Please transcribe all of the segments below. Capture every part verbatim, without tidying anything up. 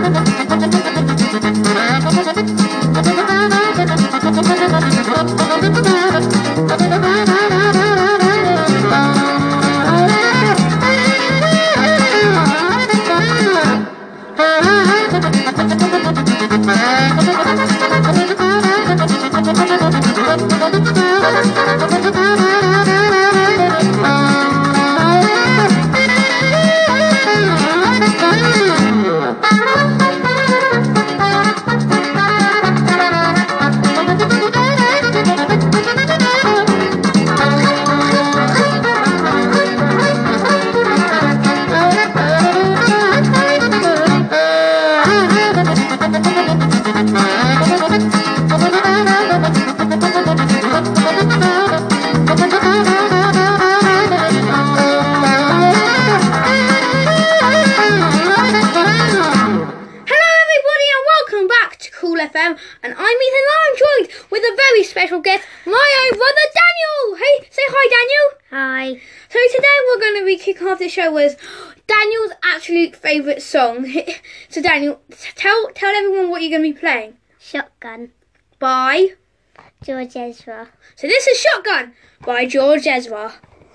And I'm Ethan, and I'm joined with a very special guest, my own brother Daniel. Hey, say hi, Daniel. Hi. So today we're going to be kicking off the show with Daniel's absolute favourite song. So Daniel, tell tell everyone what you're going to be playing. Shotgun by George Ezra. So this is Shotgun by George Ezra.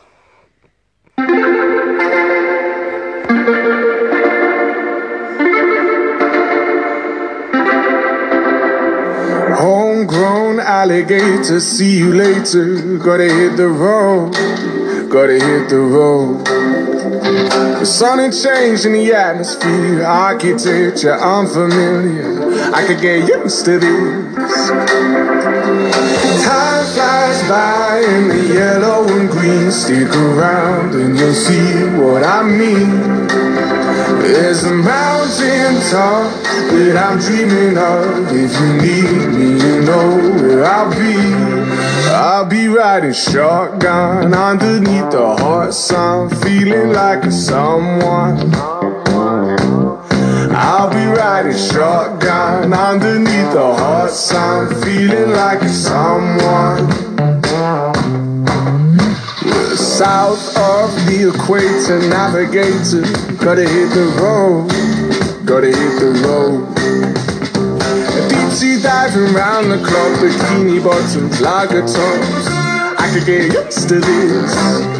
Homegrown alligator, see you later. Gotta hit the road, gotta hit the road. The sun ain't changed in the atmosphere, architecture unfamiliar. I could get used to this. Time flies by in the yellow and green. Stick around and you'll see what I mean. There's a mountain top that I'm dreaming of. If you need me, you know where I'll be. I'll be riding shotgun underneath the hot sun, feeling like a someone. I'll be riding shotgun underneath the hot sun, feeling like a someone. We're south of the equator, navigator. Gotta hit the road, gotta hit the road. Deep sea diving round the clock, bikini bottoms, lager tops. I could get used to this.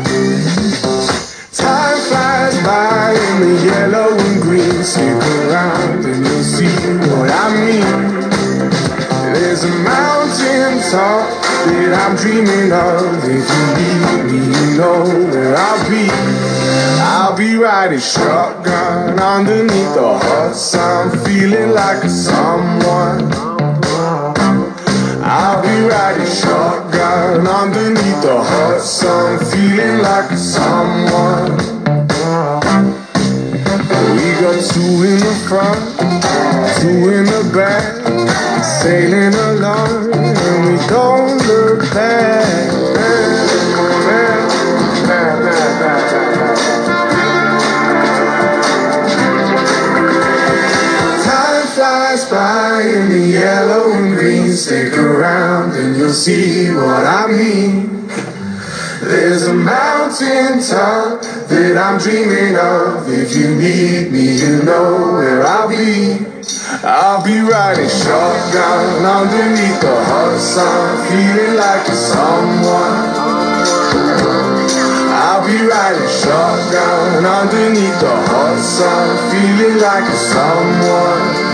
Time flies by in the yellow and green. Stick around and you'll see what I mean. There's a mountain top that I'm dreaming of. If you need me, you know where I'll be. I'll be riding shotgun underneath the hot sun, feeling like a someone. I'll be riding shotgun underneath the hot sun, feeling like a someone. We got two in the front, two in the back, sailing along, and we don't look back. By in the yellow and green, stick around and you'll see what I mean. There's a mountain top that I'm dreaming of. If you need me, you know where I'll be. I'll be riding shotgun underneath the hot sun, feeling like a someone. I'll be riding shotgun underneath the hot sun, feeling like a someone.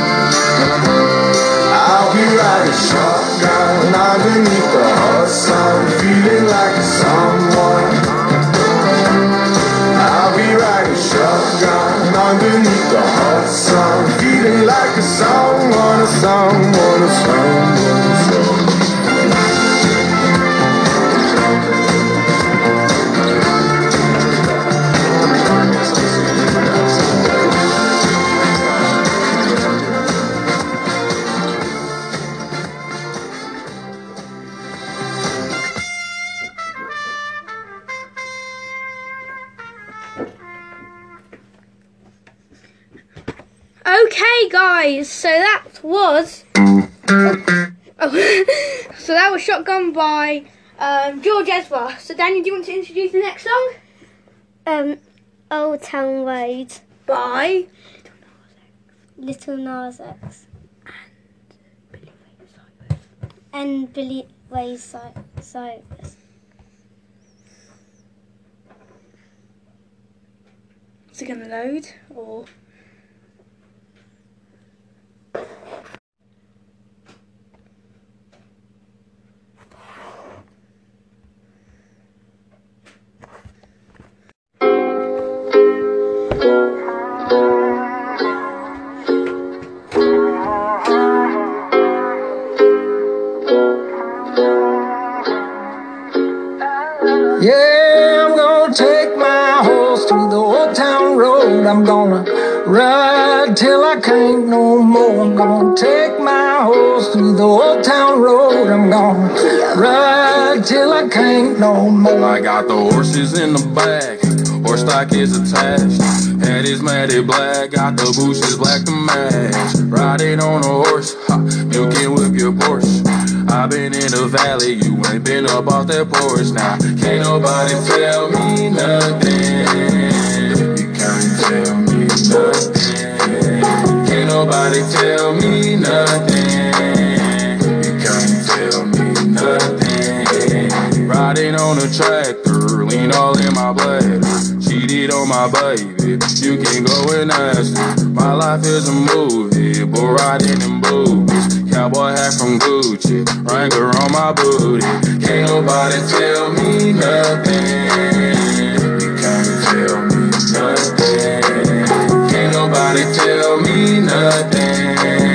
I'll be riding shotgun underneath the hot sun, feeling like a someone. I'll be riding shotgun underneath the hot sun, feeling like a someone, a someone, a someone, a someone. Okay, guys, so that was oh, so that was Shotgun by um, George Ezra. So, Daniel, do you want to introduce the next song? Um, Old Town Road By Little Nas X. And Billy Ray Cyrus. Is it going to load or? Yeah, I'm gonna take my horse through the old town road. I'm gonna ride till I can't no more. I'm gonna take my horse through the old town road. I'm gonna ride till I can't no more. I got the horses in the back, horse stock is attached. Head is matted black, got the bushes black to match. Riding on a horse, ha, you can whip your Porsche. I've been in the valley, you ain't been up off that porch. Now, can't nobody tell me nothing. You can't tell me nothing. Can't nobody tell me nothing. You can't tell me nothing. Riding on a tractor, lean all in my blood. Cheated on my baby, you can go and ask her. My life is a movie, but riding in boobies. Cowboy hat from Gucci, Wrangler on my booty. Can't nobody tell me nothing. You can't tell me nothing. Can't nobody tell me nothing.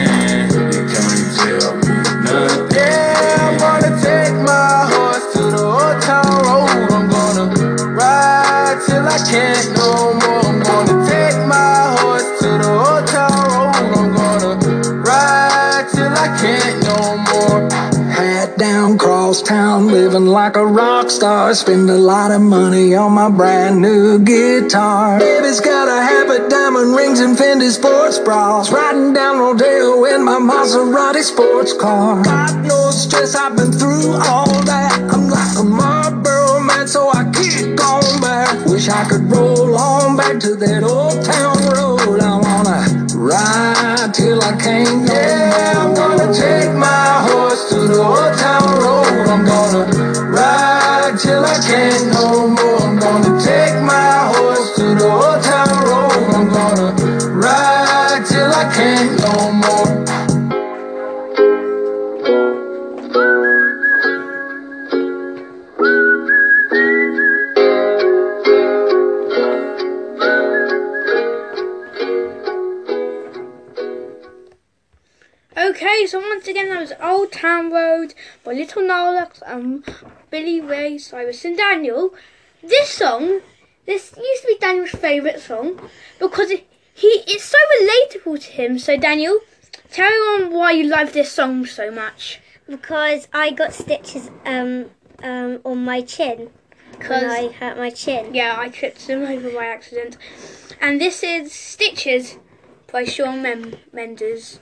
You can't tell me nothing. Yeah, I'm gonna take my horse to the old town road. I'm gonna ride till I can't no more. I'm gonna take my horse to the old town road. I'm gonna ride till I can't no more. Hat down, cross town, living like a rock star. Spend a lot of money on my brand new guitar. Baby's got a habit, diamond rings and Fendi sports bras. Riding down Rodeo in my Maserati sports car. Got no stress, I've been through all that. I'm like a Marlboro man, so I keep going back. Wish I could roll on back to that old town road. I wanna ride till I can't no yeah, more. I'm gonna take my horse to the old town road. I'm gonna ride till I can't no more. I'm gonna take my horse to the old town road. I'm gonna ride till I can't no more. Okay, so once again that was Old Town Road by Little Nas X and Billy Ray Cyrus. And Daniel, this song, this used to be Daniel's favourite song because it, he it's so relatable to him. So Daniel, tell everyone why you love this song so much. Because I got stitches um um on my chin when I hurt my chin. Yeah, I tripped them over by accident. And this is Stitches by Shawn Mem- Mendes.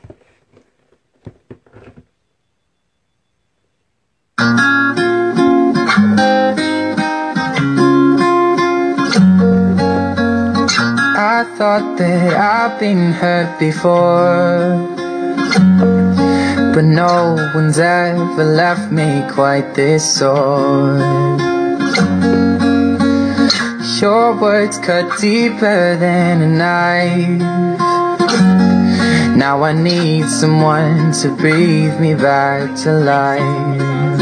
I thought that I've been hurt before, but no one's ever left me quite this sore. Your words cut deeper than a knife. Now I need someone to breathe me back to life.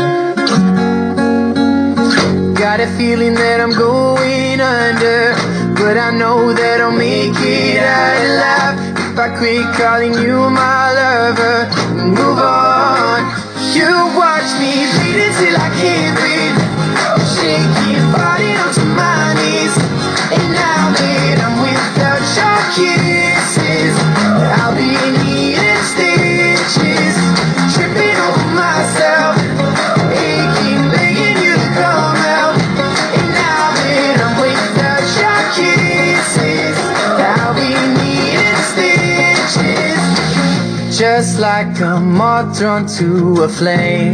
Got a feeling that I'm going under, but I know that I'll make it out alive if I quit calling you my lover and move on. You watch me bleed until I can't breathe, shaking, falling onto my knees. And now that I'm without your kisses, I'll be needing stitches, tripping over myself, aching, begging you to come out. And now that I'm without your kisses, I'll be needing stitches, just like a moth drawn to a flame.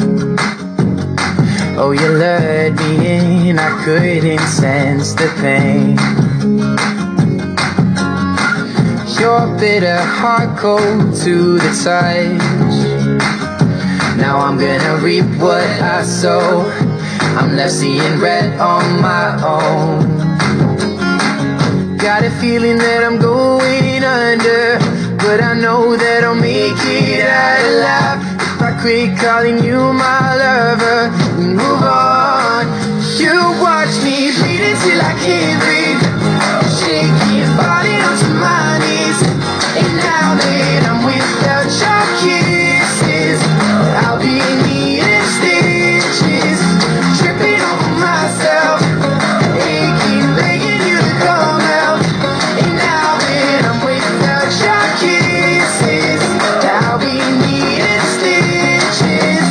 Oh, you lured me in, I couldn't sense the pain. your bitter heart cold to the touch. Now I'm gonna reap what I sow. I'm left seeing red on my own. Got a feeling that I'm going under, but I know that I'll make it out alive. If I quit calling you my lover and move on, you watch me bleed until I can't breathe, shaking, falling onto my knees. And now that I'm without your kisses, I'll be needing stitches, tripping over myself, aching, begging you to come out. And now that I'm without your kisses, I'll be needing stitches.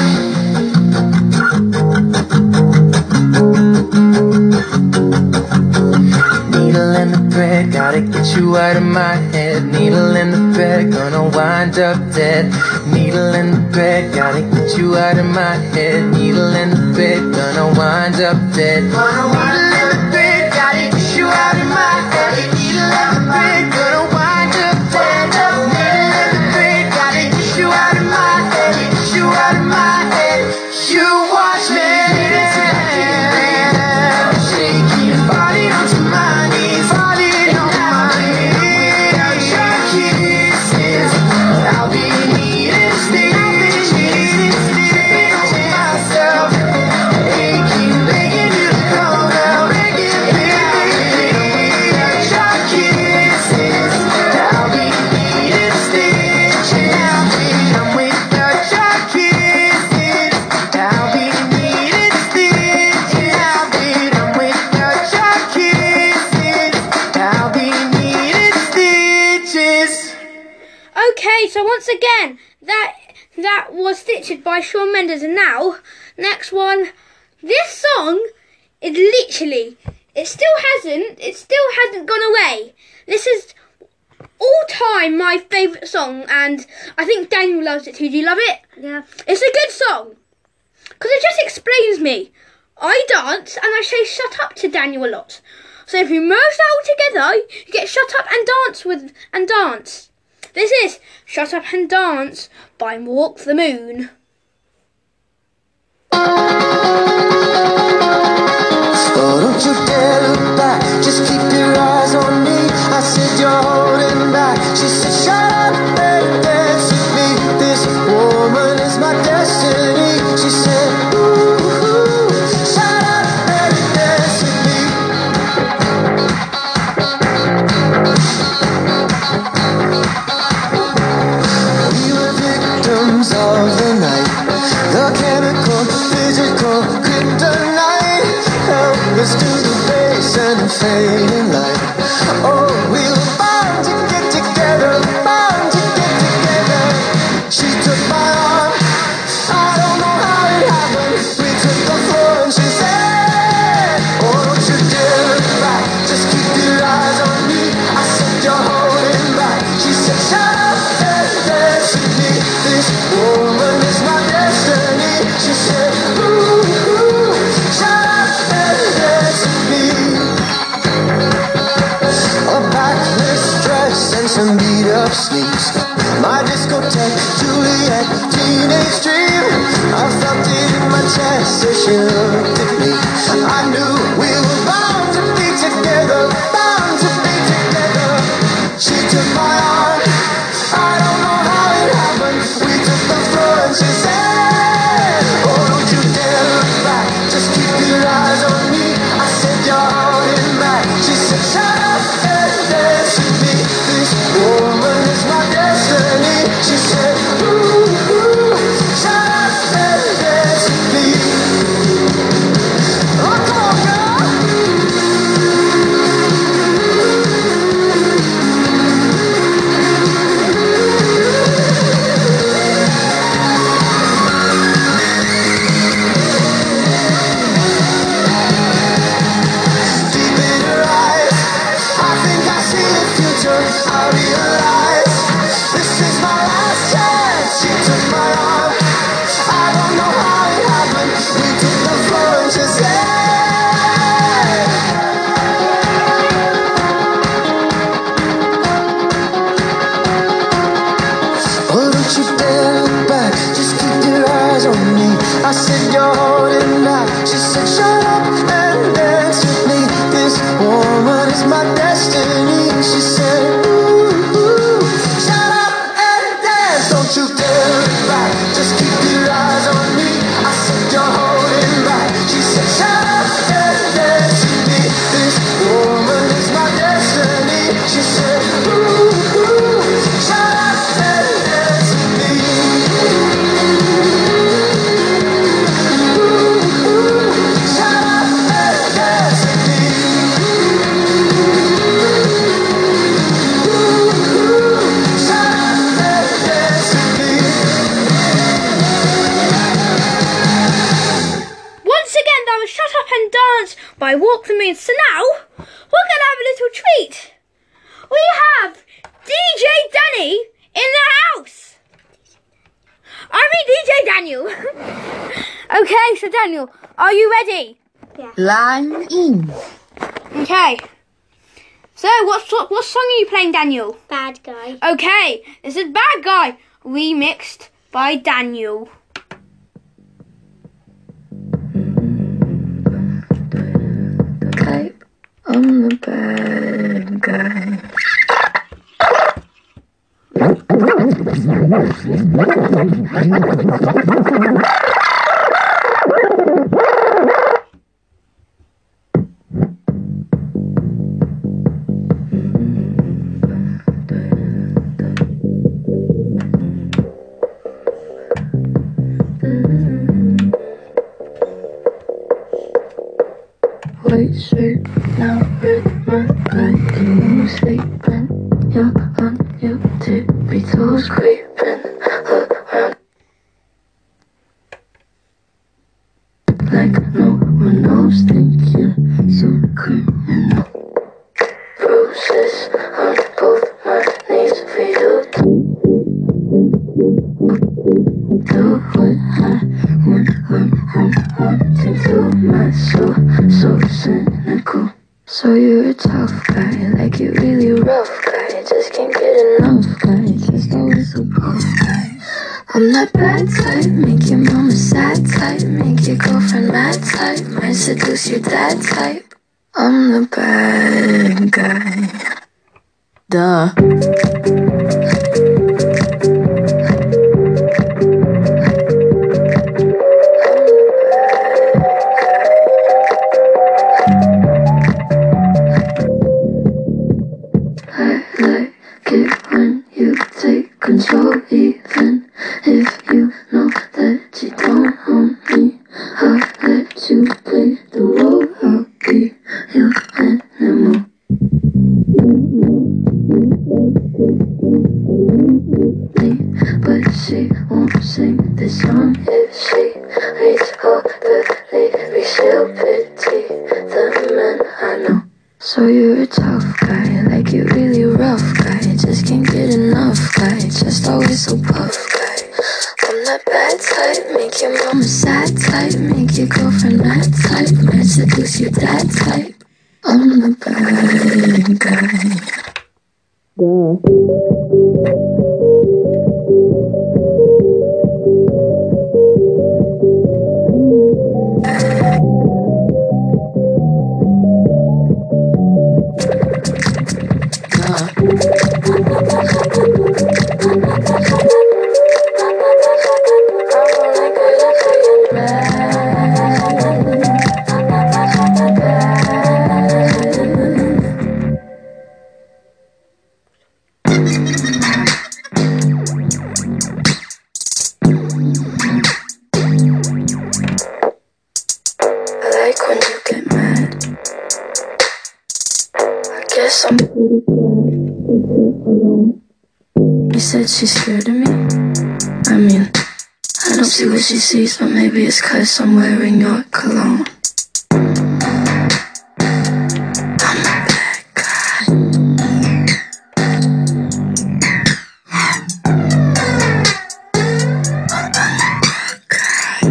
Needle in the thread, gotta get you out of my head. Needle in the thread, gonna wind up dead. Needle in the thread, gotta get you out of my head. Needle in the thread, gonna wind up dead. Gonna wind up the thread, gotta get you out of my head. Needle in the thread, gonna wind up dead. Needle in the thread, gotta get you out of my head. Get you out of my head. You watch me shaking, falling onto my knees, falling on my knees. Without your kisses, I'll be needing stitches, tripping over myself, aching, begging you to come out, begging, begging. Without your kisses, I'll be needing stitches. I'm without your kisses, I'll be needing stitches. I'm without your kisses, I'll be needing stitches. Okay, so once again, that that was Stitches by Shawn Mendes, and now, next one. This song is literally, it still hasn't, it still hasn't gone away. This is all time my favourite song, and I think Daniel loves it too. Do you love it? Yeah. It's a good song, because it just explains me. I dance, and I say shut up to Daniel a lot. So if you merge that all together, you get shut up and dance with, and dance. This is Shut Up and Dance by Walk the Moon. Oh, don't you dare look back, just keep your eyes on me. I said you're holding back. She said shut up and dance with me. This woman is my destiny. She said ooh, ooh, shut up and dance with me. We were victims of the night, the chemical, physical kryptonite, help us to the base and fading light. Oh, we were bound to get together, bound to get together. She took my arm, I don't know how it happened. We took the floor and she said, oh, don't you dare look back, just keep your eyes on me. I said you're holding back. She said shut up and dance with me. This woman is my destiny. She said ooh, ooh, shut up and dance with me. A backless dress and some beat up sneaks, my discotheque, Juliet, teenage dream. I felt it in my chest as she looked at me. I knew we were bound to be together, bound to be together. She took my arm, I don't know how it happened. We took the floor and she said, oh, don't you dare look back, just keep your eyes on me. I said you're holding back. She said shut up and dance with me. This woman is my destiny. She said ooh, ooh, shut up and dance with me. Oh, come on, girl. you dare look back, just keep your eyes on me. I said you're holding back. She said shut up and dance with me. This woman is my destiny. She said ooh, ooh, shut up and dance. Don't you dare look back, just keep your eyes on me. I said you're holding back. She said shut up and dance with me. This woman is my destiny. She said ooh, ooh, shut up and dance with me. Ooh, ooh, shut up and dance with me. Ooh, ooh, shut up and dance with me. Once again, that was Shut Up and Dance by Walk the Moon. So now, we're going to have a little treat. We have D J Danny in the house. I mean D J Daniel. Okay, so Daniel, are you ready? Line in. Okay. So, what, what, what song are you playing, Daniel? Bad Guy. Okay, this is Bad Guy, remixed by Daniel. Type, I'm the bad guy. White shirt, now red, my light, and you sleeping. You're on your tippy toes, creeping around like no one else. Think you're so criminal. Bruises on both my knees for you to do what I want, want, want, wanting to. My soul, so cynical. So you're a tough guy, like you really rough guy. Just can't get enough guy, just always a puff guy. I'm that bad type, make your mama sad type, make your girlfriend mad type, might seduce your dad type. I'm the bad guy. Duh. Control, even if you know that you don't own me. I'll let you play the role. I'll be your animal. But she won't sing this song if she reads all the lyrics. She'll pity the men I know. So you're a tough guy, like you really rough guy. Just can't get enough guy, just always so puff guy. I'm that bad type, make your mama sad type, make your girlfriend mad type, might seduce your dad type. I'm the bad guy. You said she's scared of me? I mean, I don't see what she sees, but maybe it's cause I'm wearing your cologne. I'm a bad guy. I'm a bad guy.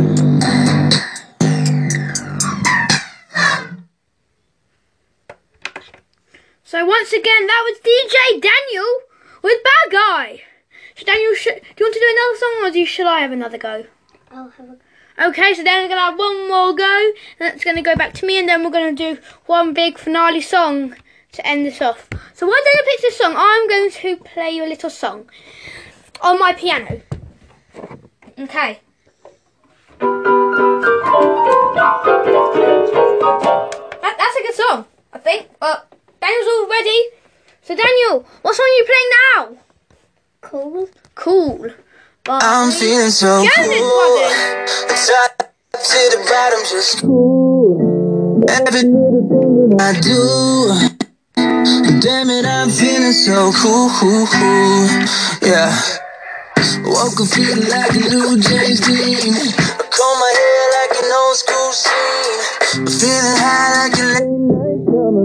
So once again, that was D J Daniel with Bad Guy. So Daniel, sh do you want to do another song, or do you, shall I have another go? I'll have a Okay, so then we're going to have one more go, and that's going to go back to me, and then we're going to do one big finale song to end this off. So while Daniel picks this song, I'm going to play you a little song on my piano. Okay. That, that's a good song, I think. But Daniel's all ready. So Daniel, what song are you playing now? Cool. Cool. But I'm feeling so Jonas cool. Brothers. Top to the bottom, just cool. Every little thing I do, damn it, I'm feeling so cool, cool, cool. Yeah. Woke up feeling like a new James Dean. I comb my hair like an old school scene. Feeling high like a late night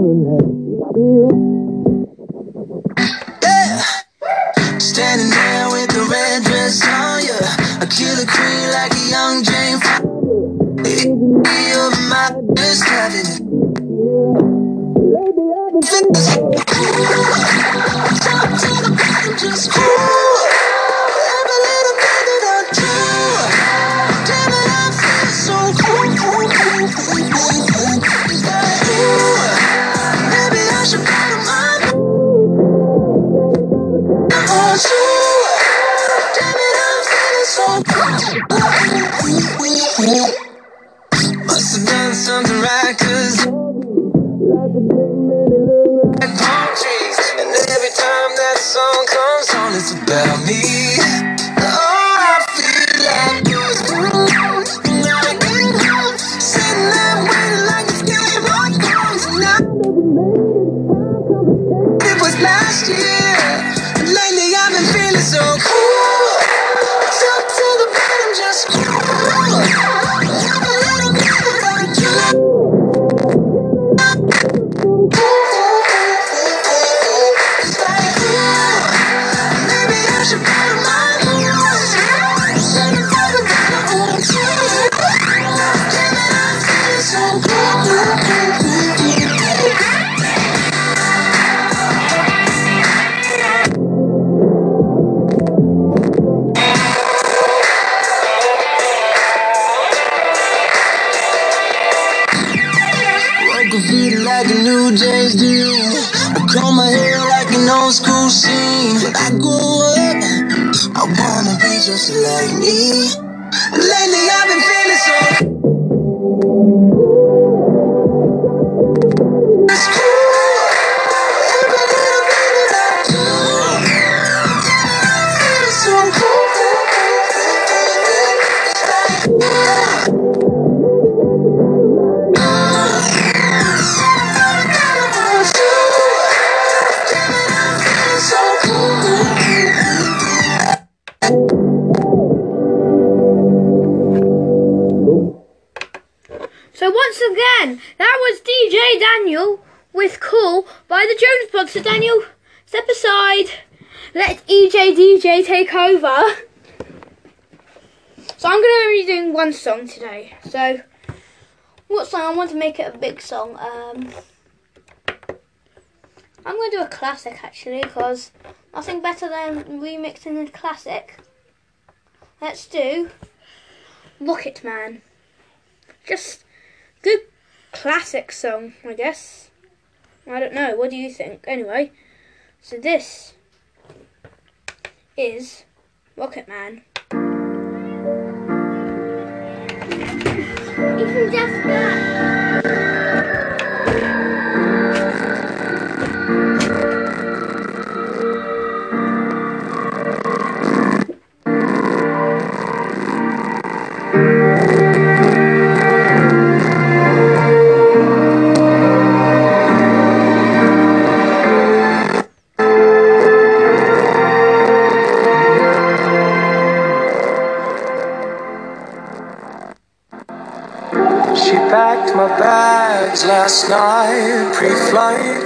summer. Yeah. Standing there with the red dress on, yeah. A killer queen like a young Jane Fonda. Me over my wrist, having it. Lately I've been feeling so cool. Top to the bottom, just cool. Every little thing that I do, damn it, I feel so cool, cool, cool, cool, cool, cool. It's like, ooh, maybe I should go to my oh, so, damn it, I'm feeling so cool. Must have done something right, cause like palm trees, and every time that song comes on, it's about me. Oh, I feel like when I get home, sitting there waiting like it's Game of Thrones, and I it was last year. Lately I've been feeling so cool. Top to the bottom, just cool. Every little bit that I do. It's like, ooh, maybe I should go to my roots. Send it for the better old too. Damn it, I'm feeling so cool. Feeling like a new James Dean. I comb my hair like an old school scene. When I grow up, I wanna be just like me. Lately I've been feeling so it's cool. Every little thing that I do, I'm feeling so cool. It's like, ooh. So once again, that was D J Daniel with Cool by the Jonas Brothers. So Daniel, step aside. Let E J D J take over. So I'm going to be doing one song today. So what song? I want to make it a big song. Um, I'm going to do a classic actually, because nothing better than remixing a classic. Let's do Rocket Man. Just good classic song, I guess. I don't know, what do you think? Anyway, so this is Rocket Man. Even just that. She packed my bags last night, pre-flight.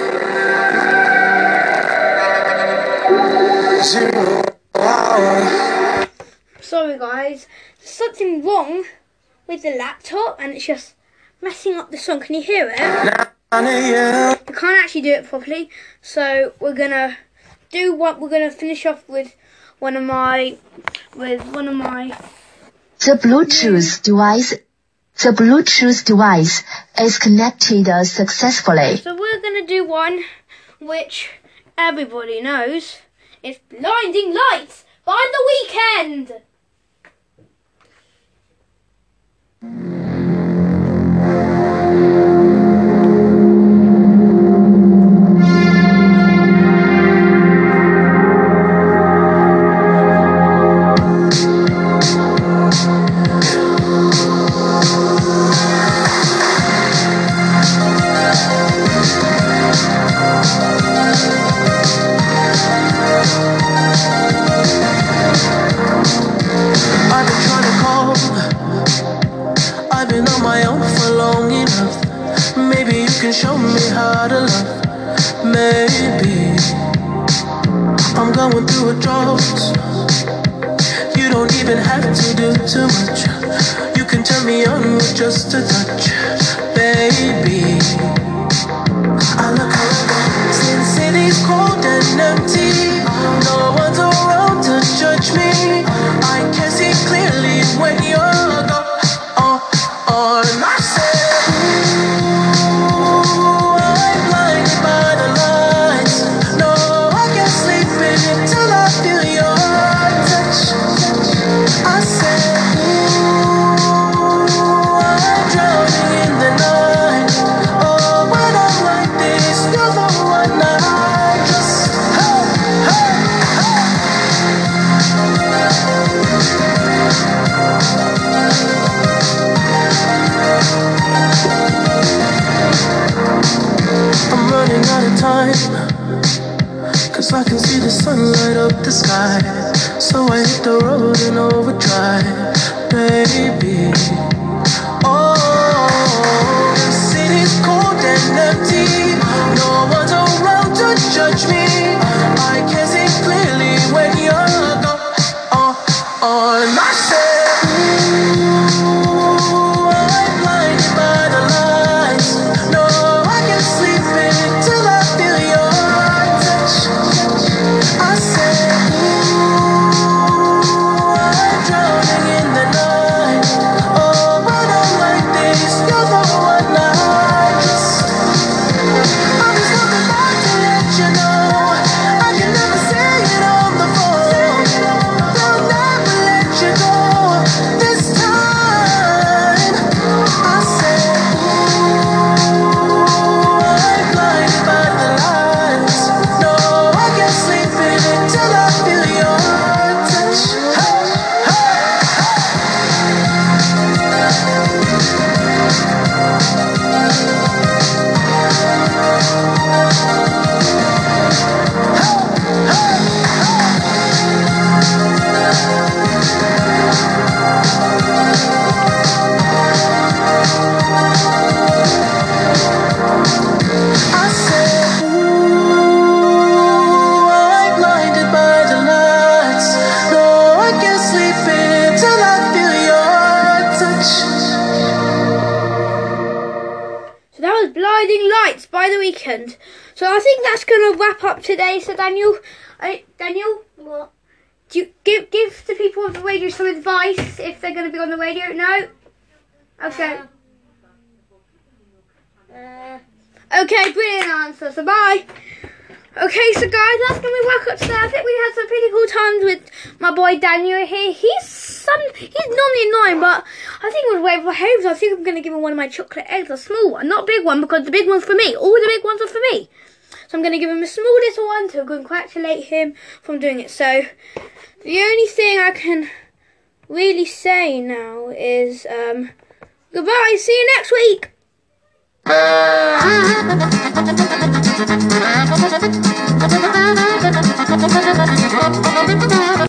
Zero hour. Sorry guys, there's something wrong with the laptop and it's just messing up the song. Can you hear it? nine a m I can't actually do it properly, so we're gonna do what we're gonna finish off with one of my with one of my The Bluetooth device the Bluetooth device is connected successfully. So we're gonna do one which everybody knows. It's Blinding Lights by The Weeknd. Show me how to love. Maybe I'm going through a drought. You don't even have to do too much. You can turn me on with just a touch, baby. I look around, since city's cold and empty, no one's around to judge me. I can see clearly when you're gone. Oh, oh, and I say cause I can see the sun light up the sky. So I hit the road in overdrive, baby. Oh, the city's cold and empty, no one's around to judge me. I can see clearly when you're gone. Oh, oh, and I said, ooh, I'm blinded by the lights. No, I can't sleep until I feel your touch. I said, ooh, I'm drowning in the night. Oh, but I'm like this, you're the one I just. I'm just coming back to let you know I can never say it on the phone. They'll never let you go this time. I said, ooh, I'm blinded by the lights. No, I can't sleep until I feel your touch. Hey, hey, I said, ooh, I'm blinded by the lights. No, I can't sleep until I feel your touch. So that was Blinding Lights by The Weeknd. So I think that's going to wrap up today. So Daniel, uh, Daniel, what? Do you give give the people on the radio some advice if they're going to be on the radio? No. Okay. Uh, Okay, brilliant answer. So bye. Okay, so guys, that's going to be wrap up today. I think we had some pretty cool times with my boy Daniel here. He's some, he's normally annoying, but I think it was way for him. So I think I'm going to give him one of my chocolate eggs, a small one, not a big one, because the big one's for me. All the big ones are for me. So I'm going to give him a small little one to congratulate him from doing it. So the only thing I can really say now is um, goodbye. See you next week.